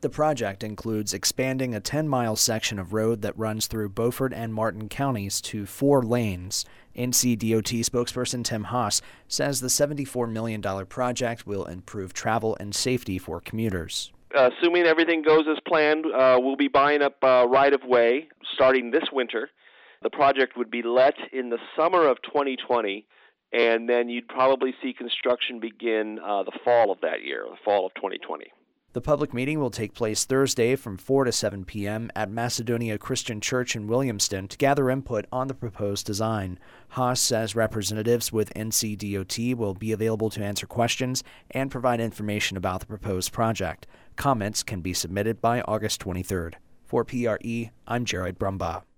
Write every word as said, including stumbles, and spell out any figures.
The project includes expanding a ten-mile section of road that runs through Beaufort and Martin counties to four lanes. N C D O T spokesperson Tim Haas says the seventy-four million dollars project will improve travel and safety for commuters. Uh, assuming everything goes as planned, uh, we'll be buying up uh, right-of-way starting this winter. The project would be let in the summer of twenty twenty, and then you'd probably see construction begin uh, the fall of that year, the fall of twenty twenty. The public meeting will take place Thursday from four to seven p.m. at Macedonia Christian Church in Williamston to gather input on the proposed design. Haas says representatives with N C D O T will be available to answer questions and provide information about the proposed project. Comments can be submitted by August twenty-third. For P R E, I'm Jared Brumbaugh.